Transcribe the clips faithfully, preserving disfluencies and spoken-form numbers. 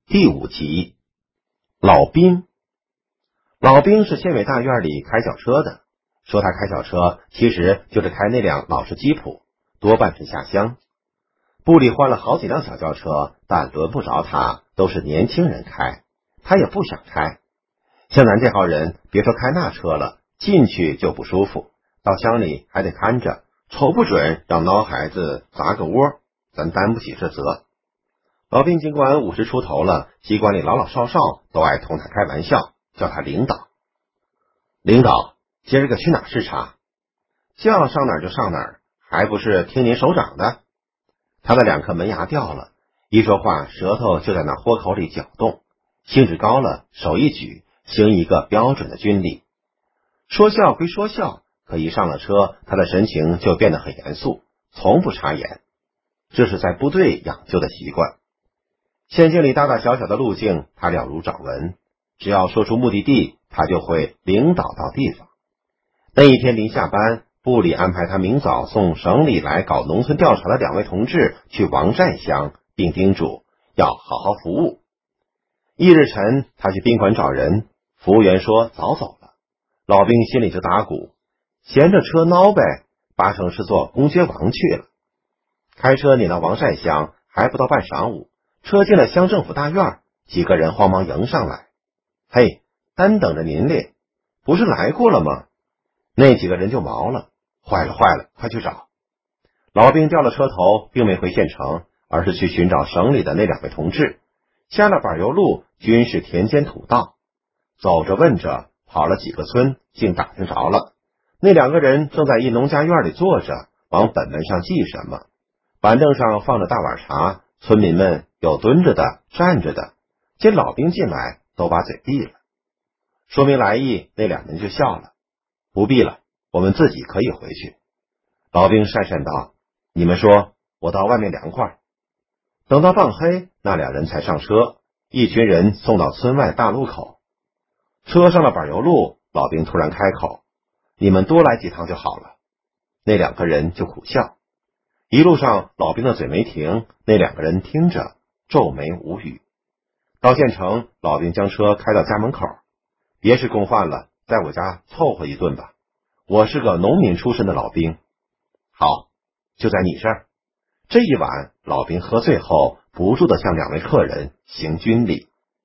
第五集，老兵。老兵是县委大院里开小车的，说他开小车，其实就是开那辆老式吉普，多半是下乡。部里换了好几辆小轿车，但轮不着他，都是年轻人开，他也不想开。像咱这号人，别说开那车了，进去就不舒服，到乡里还得看着，瞅不准让孬孩子砸个窝，咱担不起这责。老兵尽管五十出头了，机关里老老少少都爱同他开玩笑，叫他领导。领导，今儿个去哪儿视察？叫上哪儿就上哪儿，还不是听您首长的？他的两颗门牙掉了，一说话舌头就在那豁口里搅动，兴致高了，手一举，行一个标准的军礼。说笑归说笑，可一上了车，他的神情就变得很严肃，从不插眼。这是在部队养就的习惯。县境里大大小小的路径，他了如掌纹。只要说出目的地，他就会领导到地方。那一天临下班，部里安排他明早送省里来搞农村调查的两位同志去王寨乡，并叮嘱要好好服务。翌日晨，他去宾馆找人，服务员说早走了。老兵心里就打鼓，闲着车孬呗，八成是做公爵王去了。开车撵到王寨乡，还不到半晌午，车进了乡政府大院，几个人慌忙迎上来。嘿，单等着您嘞，不是来过了吗？那几个人就毛了，坏了坏了，快去找。老兵掉了车头，并没回县城，而是去寻找省里的那两位同志。下了柏油路，均是田间土道，走着问着，跑了几个村，竟打听着了。那两个人正在一农家院里坐着，往本本上记什么。板凳上放着大碗茶，村民们有蹲着的，站着的，见老兵进来都把嘴闭了。说明来意，那两人就笑了。不必了，我们自己可以回去。老兵讪讪道，你们说，我到外面凉快。等到傍黑，那两人才上车，一群人送到村外大路口。车上了柏油路，老兵突然开口，你们多来几趟就好了。那两个人就苦笑。一路上老兵的嘴没停，那两个人听着皱眉无语。到县城，老兵将车开到家门口，别是公饭了，在我家凑合一顿吧。我是个农民出身的老兵。好，就在你这儿。这一晚，老兵喝醉后，不住地向两位客人行军礼。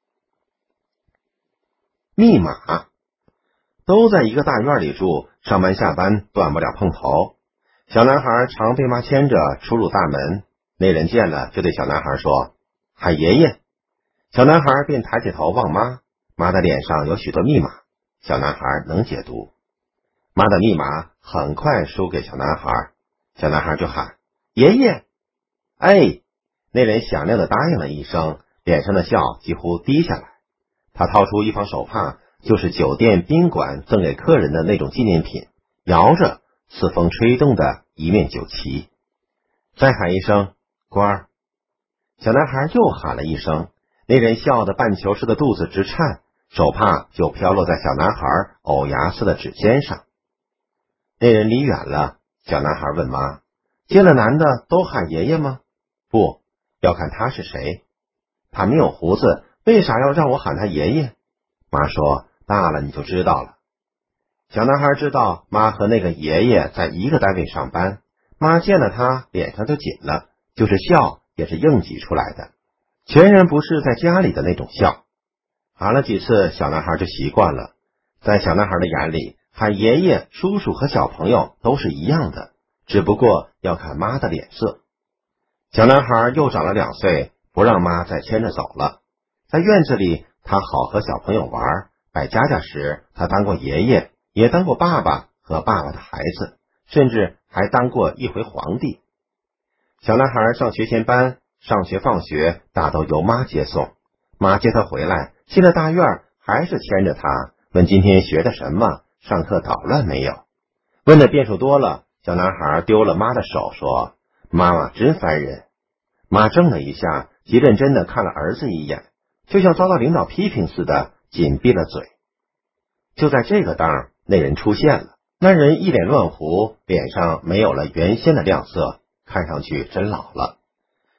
密码都在一个大院里住，上班下班断不了碰头。小男孩常被妈牵着出入大门，那人见了就对小男孩说，喊爷爷。小男孩便抬起头望妈，妈的脸上有许多密码，小男孩能解读。妈的密码很快输给小男孩，小男孩就喊爷爷。哎，那人响亮的答应了一声，脸上的笑几乎低下来。他掏出一方手帕，就是酒店宾馆赠给客人的那种纪念品，摇着，似风吹动的一面酒旗。再喊一声官儿。小男孩又喊了一声，那人笑得半球似的肚子直颤，手帕就飘落在小男孩藕牙似的指尖上。那人离远了，小男孩问妈，见了男的都喊爷爷吗？不，要看他是谁。他没有胡子，为啥要让我喊他爷爷？妈说，大了你就知道了。小男孩知道妈和那个爷爷在一个单位上班，妈见了他脸上就紧了，就是笑也是硬挤出来的，全然不是在家里的那种笑。喊了几次，小男孩就习惯了。在小男孩的眼里，喊爷爷、叔叔和小朋友都是一样的，只不过要看妈的脸色。小男孩又长了两岁，不让妈再牵着走了。在院子里，他好和小朋友玩，摆家家时，他当过爷爷，也当过爸爸和爸爸的孩子，甚至还当过一回皇帝。小男孩上学前班，上学放学大都由妈接送。妈接他回来，进了大院还是牵着他，问今天学的什么，上课捣乱没有。问的遍数多了，小男孩丢了妈的手，说，妈妈真烦人。妈怔了一下，极认真的看了儿子一眼，就像遭到领导批评似的，紧闭了嘴。就在这个当，那人出现了。那人一脸乱胡，脸上没有了原先的亮色，看上去真老了。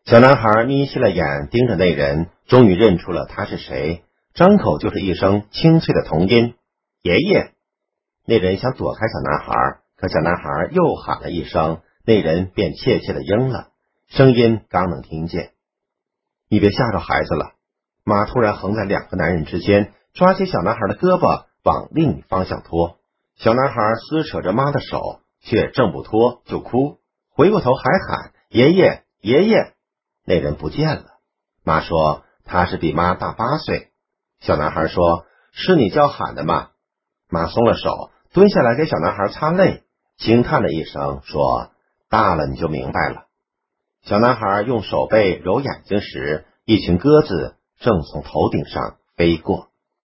小男孩眯起了眼，盯着那人，终于认出了他是谁，张口就是一声清脆的童音：爷爷。那人想躲开小男孩，可小男孩又喊了一声，那人便怯怯的应了，声音刚能听见。你别吓着孩子了。妈突然横在两个男人之间，抓起小男孩的胳膊往另一方向拖。小男孩撕扯着妈的手，却正不脱就哭，回过头还喊爷爷爷爷。那人不见了。妈说他是比妈大八岁。小男孩说是你叫喊的吗？妈松了手，蹲下来给小男孩擦泪，轻叹了一声说大了你就明白了。小男孩用手背揉眼睛时，一群鸽子正从头顶上飞过。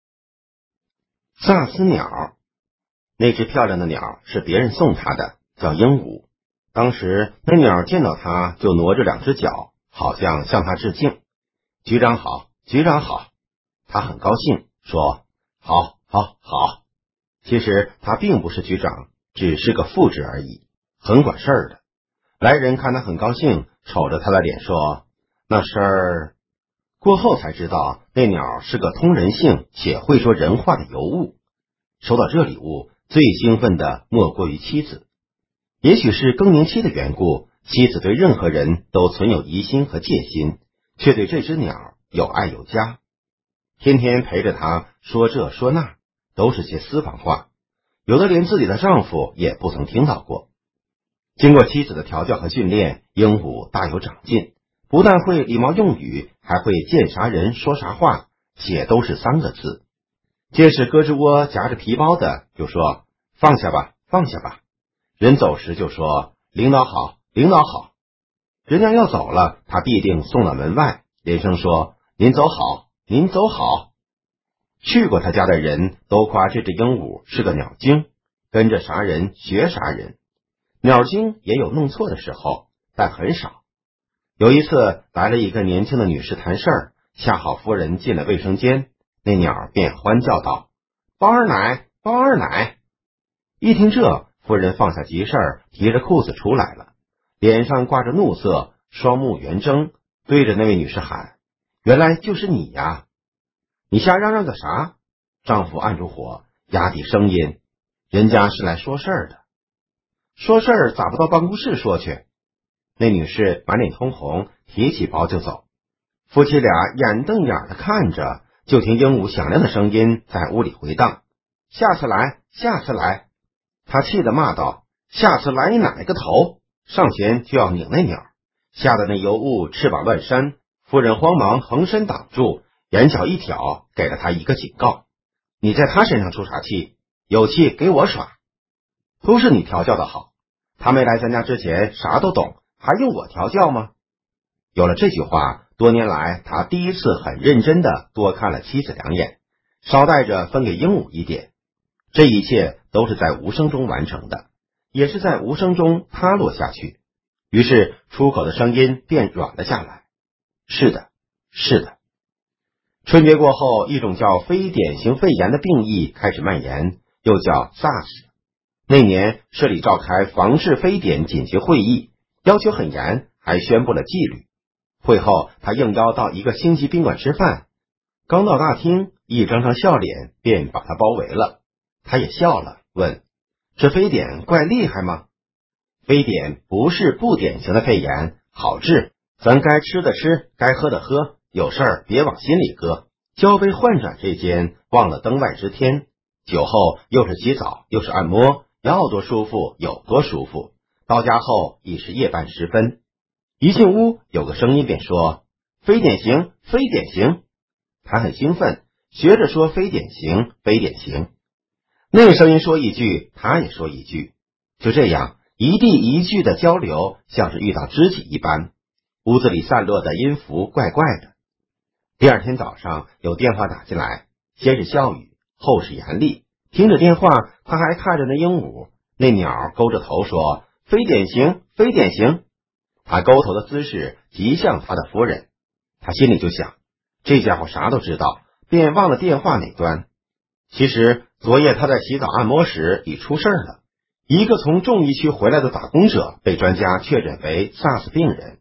萨斯鸟。那只漂亮的鸟是别人送他的，叫鹦鹉。当时那鸟见到他就挪着两只脚，好像向他致敬。局长好，局长好。他很高兴，说好好好。其实他并不是局长，只是个副职而已，很管事儿的。来人看他很高兴，瞅着他的脸说那事儿。过后才知道那鸟是个通人性且会说人话的尤物。收到这礼物，最兴奋的莫过于妻子。也许是更年期的缘故，妻子对任何人都存有疑心和戒心，却对这只鸟有爱有加，天天陪着他说这说那，都是些私房话，有的连自己的丈夫也不曾听到过。经过妻子的调教和训练，鹦鹉大有长进，不但会礼貌用语，还会见啥人说啥话，且都是三个字。见是胳肢窝夹着皮包的，就说放下吧放下吧。人走时就说领导好领导好。人家要走了，他必定送到门外，连声说您走好您走好。去过他家的人都夸这只鹦鹉是个鸟精，跟着啥人学啥人。鸟精也有弄错的时候，但很少。有一次来了一个年轻的女士谈事儿，恰好夫人进了卫生间，那鸟便欢叫道包二奶包二奶。一听这，夫人放下急事儿，提着裤子出来了，脸上挂着怒色，双目圆睁，对着那位女士喊原来就是你呀。你瞎嚷嚷个啥？丈夫按住火，压低声音，人家是来说事儿的。说事儿咋不到办公室说去？那女士满脸通红，提起包就走。夫妻俩眼瞪眼的看着，就听鹦鹉响亮的声音在屋里回荡，下次来下次来。他气得骂道下次来你哪个头，上前就要拧那鸟，吓得那尤物翅膀乱扇。夫人慌忙横身挡住，眼角一挑，给了他一个警告，你在他身上出啥气？有气给我耍。都是你调教的好，他没来咱家之前啥都懂，还用我调教吗？有了这句话，多年来他第一次很认真的多看了妻子两眼，捎带着分给鹦鹉一点。这一切都是在无声中完成的，也是在无声中塌落下去，于是出口的声音便软了下来。是的是的。春节过后，一种叫非典型肺炎的病疫开始蔓延，又叫 SARS。 那年市里召开防治非典紧急会议，要求很严，还宣布了纪律。会后他应邀到一个星级宾馆吃饭，刚到大厅，一张张笑脸便把他包围了。他也笑了，问这非典怪厉害吗？非典不是不典型的肺炎，好治，咱该吃的吃，该喝的喝，有事儿别往心里搁。交杯换盏这间忘了灯外之天，酒后又是洗澡又是按摩，要多舒服有多舒服。到家后已是夜半时分，一进屋有个声音便说非典型非典型。他很兴奋，学着说非典型非典型。那个声音说一句，他也说一句，就这样一地一句的交流，像是遇到知己一般。屋子里散落的音符怪怪的。第二天早上有电话打进来，先是笑语，后是严厉。听着电话，他还看着那鹦鹉，那鸟勾着头说非典型非典型。他勾头的姿势极像他的夫人。他心里就想，这家伙啥都知道，便忘了电话那端。其实昨夜他在洗澡按摩时已出事了，一个从重疫区回来的打工者被专家确诊为 SARS 病人，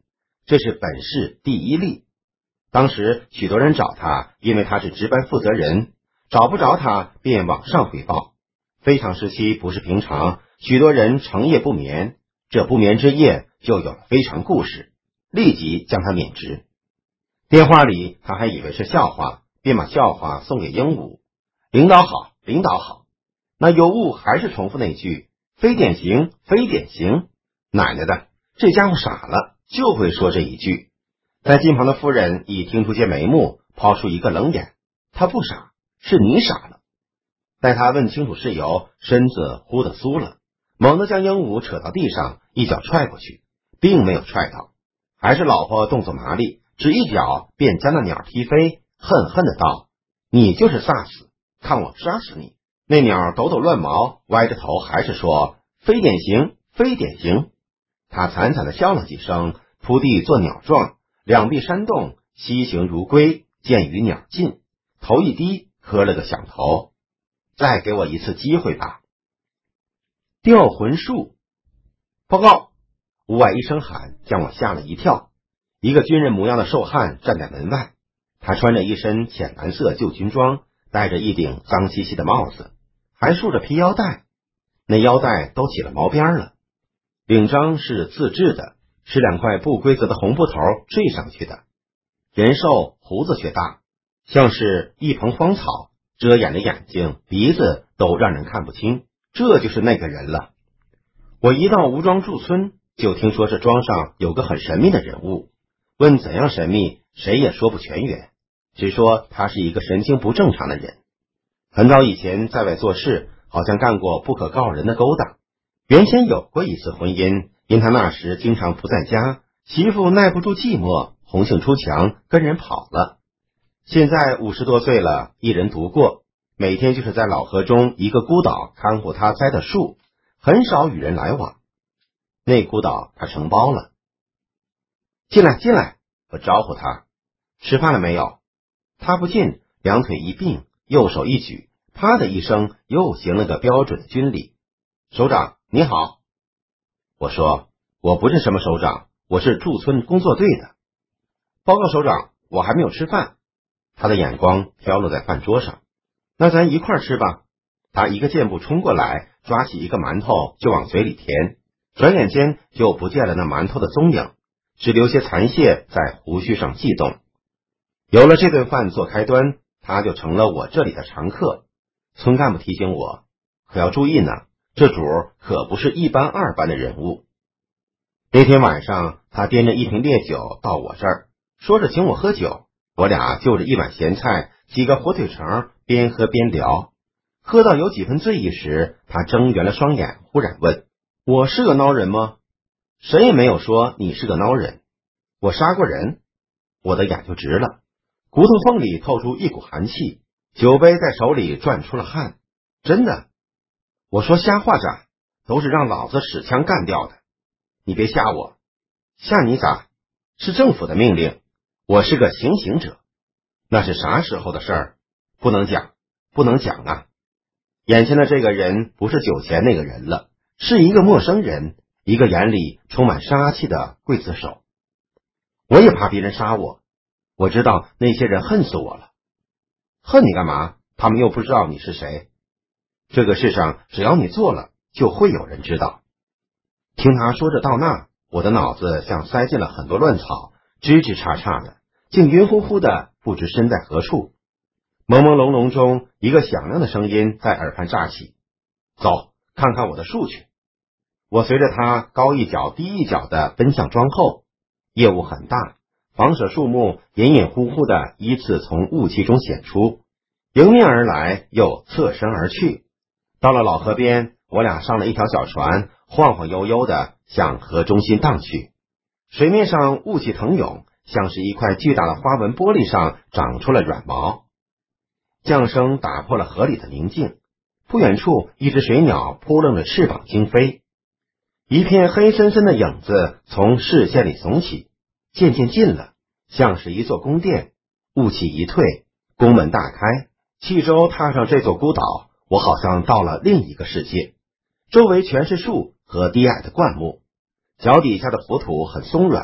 这是本市第一例。当时许多人找他，因为他是值班负责人，找不着他便往上汇报。非常时期不是平常，许多人成夜不眠，这不眠之夜就有了非常故事，立即将他免职。电话里他还以为是笑话，便把笑话送给鹦鹉。领导好，领导好。那尤物还是重复那句，非典型，非典型。奶奶的，这家伙傻了，就会说这一句。在近旁的夫人已听出些眉目，抛出一个冷眼，他不傻，是你傻了。待他问清楚事由，身子忽地酥了，猛地将鹦鹉扯到地上，一脚踹过去，并没有踹到，还是老婆动作麻利，只一脚便将那鸟踢飞，恨恨的道：你就是飒死，看我杀死你。那鸟抖抖乱毛，歪着头还是说非典型，非典型。他惨惨的笑了几声，扑地做鸟状，两臂扇动，西行如归，见与鸟近，头一低，磕了个响头。再给我一次机会吧。吊魂术。报告！屋外一声喊将我吓了一跳。一个军人模样的瘦汉站在门外，他穿着一身浅蓝色旧军装，戴着一顶脏兮兮的帽子，还束着皮腰带，那腰带都起了毛边了。领章是自制的，是两块不规则的红布头缀上去的。人瘦，胡子却大，像是一蓬荒草，遮掩着眼睛，鼻子都让人看不清，这就是那个人了。我一到吴庄驻村，就听说这庄上有个很神秘的人物，问怎样神秘，谁也说不全圆，只说他是一个神经不正常的人。很早以前在外做事，好像干过不可告人的勾当。原先有过一次婚姻，因他那时经常不在家，媳妇耐不住寂寞，红杏出墙，跟人跑了。现在五十多岁了，一人独过，每天就是在老河中一个孤岛看护他栽的树，很少与人来往。那孤岛他承包了。进来进来，我招呼他。吃饭了没有？他不进，两腿一并，右手一举，啪的一声又行了个标准的军礼。首长你好。我说我不是什么首长，我是驻村工作队的。报告首长，我还没有吃饭。他的眼光飘落在饭桌上。那咱一块儿吃吧。他一个箭步冲过来，抓起一个馒头就往嘴里填，转眼间就不见了那馒头的踪影，只留些残屑在胡须上悸动。有了这顿饭做开端，他就成了我这里的常客。村干部提醒我，可要注意呢，这主可不是一般二般的人物。那天晚上，他掂着一瓶烈酒到我这儿，说着请我喝酒。我俩就着一碗咸菜，几个火腿肠，边喝边聊。喝到有几分醉意时，他睁圆了双眼，忽然问：我是个孬人吗？谁也没有说你是个孬人。我杀过人。我的眼就直了，骨头缝里透出一股寒气，酒杯在手里转出了汗。真的。我说瞎话咋？都是让老子使枪干掉的。你别吓我。吓你咋？是政府的命令，我是个行刑者。那是啥时候的事儿？不能讲，不能讲啊。眼前的这个人不是酒前那个人了，是一个陌生人，一个眼里充满杀气的刽子手。我也怕别人杀我，我知道那些人恨死我了。恨你干嘛？他们又不知道你是谁。这个世上只要你做了，就会有人知道。听他说着到那，我的脑子像塞进了很多乱草，枝枝杈杈的，竟晕乎乎的，不知身在何处。朦朦胧胧中，一个响亮的声音在耳畔炸起：走，看看我的树去。我随着他高一脚低一脚的奔向庄后，业务很大，房舍树木隐隐乎乎的依次从雾气中显出，迎面而来又侧身而去。到了老河边，我俩上了一条小船，晃晃悠悠的向河中心荡去。水面上雾气腾涌，像是一块巨大的花纹玻璃上长出了软毛。降声打破了河里的宁静，不远处一只水鸟扑棱着翅膀惊飞。一片黑森森的影子从视线里耸起，渐渐近了，像是一座宫殿。雾气一退，宫门大开，汽舟踏上这座孤岛，我好像到了另一个世界。周围全是树和低矮的灌木，脚底下的浮土很松软，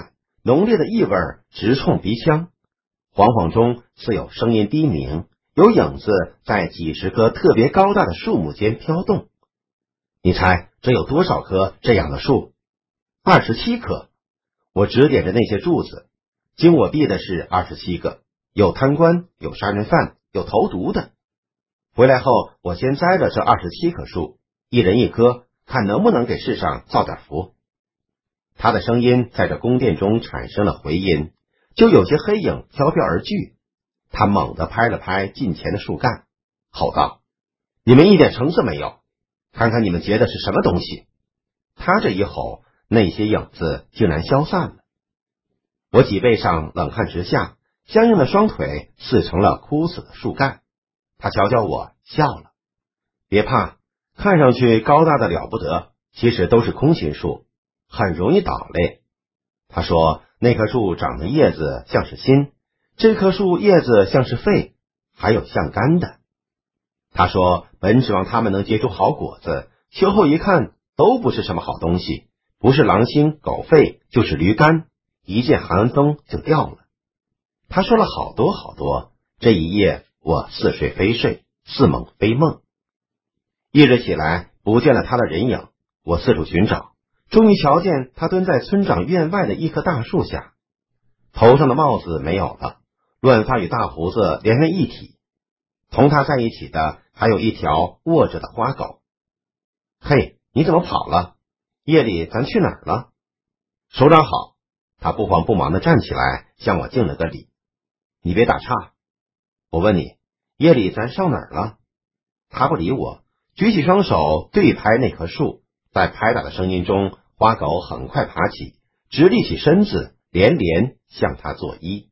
浓烈的异味直冲鼻腔，惶惶中似有声音低鸣，有影子在几十棵特别高大的树木间飘动。你猜这有多少棵这样的树？二十七棵。我指点着那些柱子，经我毙的是二十七个，有贪官，有杀人犯，有投毒的。回来后，我先摘了这二十七棵树，一人一棵，看能不能给世上造点福。他的声音在这宫殿中产生了回音，就有些黑影飘飘而去。他猛地拍了拍近前的树干，吼道：你们一点成色没有，看看你们结的是什么东西。他这一吼，那些影子竟然消散了。我脊背上冷汗直下，僵硬的双腿似成了枯死的树干。他瞧瞧我，笑了。别怕，看上去高大的了不得，其实都是空心树，很容易倒嘞。他说那棵树长的叶子像是心，这棵树叶子像是肺，还有像肝的。他说本指望它们能结出好果子，秋后一看都不是什么好东西，不是狼心狗肺就是驴肝，一阵寒风就掉了。他说了好多好多，这一夜我似睡非睡，似梦非梦。翌日起来不见了他的人影，我四处寻找，终于瞧见他蹲在村长院外的一棵大树下，头上的帽子没有了，乱发与大胡子连为一体，同他在一起的还有一条卧着的花狗。嘿，你怎么跑了？夜里咱去哪儿了？首长好。他不慌不忙地站起来向我敬了个礼。你别打岔，我问你，夜里咱上哪儿了？他不理我，举起双手对拍那棵树，在拍打的声音中，花狗很快爬起，直立起身子，连连向他作揖。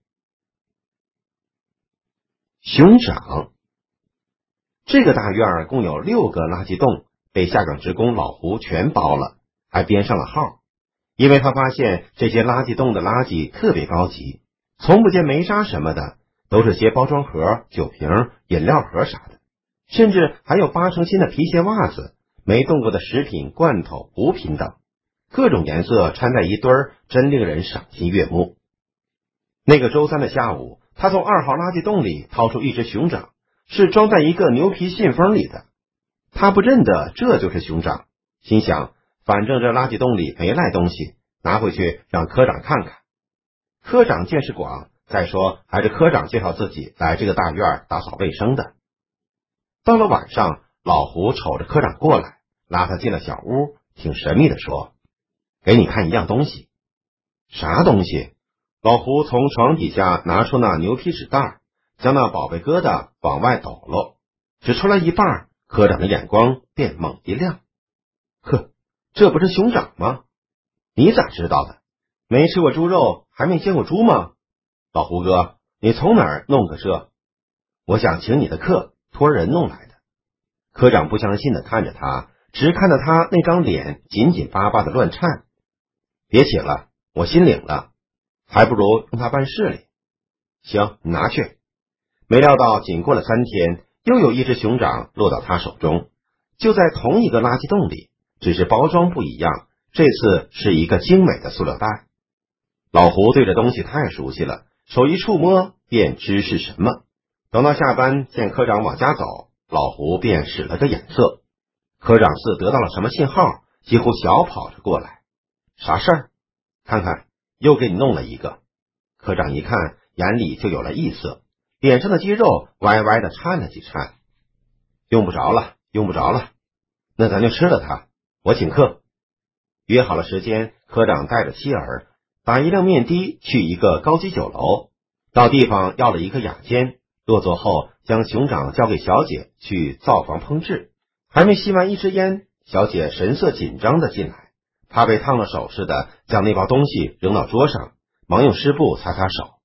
熊掌。这个大院共有六个垃圾洞，被下岗职工老胡全包了，还编上了号。因为他发现这些垃圾洞的垃圾特别高级，从不见煤渣什么的，都是些包装盒、酒瓶、饮料盒啥的，甚至还有八成新的皮鞋、袜子，没动过的食品、罐头、补品等，各种颜色掺在一堆儿，真令人赏心悦目。那个周三的下午，他从二号垃圾洞里掏出一只熊掌，是装在一个牛皮信封里的。他不认得这就是熊掌，心想反正这垃圾洞里没赖东西，拿回去让科长看看。科长见识广，再说还是科长介绍自己来这个大院打扫卫生的。到了晚上，老胡瞅着科长过来，拉他进了小屋，挺神秘的说：给你看一样东西。啥东西？老胡从床底下拿出那牛皮纸袋，将那宝贝疙瘩往外抖搂，只出来一半，科长的眼光便猛一亮。呵，这不是熊掌吗？你咋知道的？没吃过猪肉，还没见过猪吗？老胡哥，你从哪儿弄个这？我想请你的客，托人弄来的。科长不相信的看着他，直看着他那张脸紧紧巴巴的乱颤。别起了，我心领了，还不如用他办事哩。行，你拿去。没料到仅过了三天，又有一只熊掌落到他手中，就在同一个垃圾洞里，只是包装不一样，这次是一个精美的塑料袋。老胡对这东西太熟悉了，手一触摸便知是什么。等到下班见科长往家走，老胡便使了个眼色。科长似得到了什么信号，几乎小跑着过来。啥事儿？看看，又给你弄了一个。科长一看，眼里就有了异色，脸上的肌肉歪歪的颤了几颤。用不着了，用不着了，那咱就吃了它，我请客。约好了时间，科长带着妻儿打一辆面的去一个高级酒楼，到地方要了一个雅间，落座后将熊掌交给小姐去灶房烹制。还没吸完一支烟，小姐神色紧张的进来，怕被烫了手似的，将那包东西扔到桌上，忙用湿布擦擦手。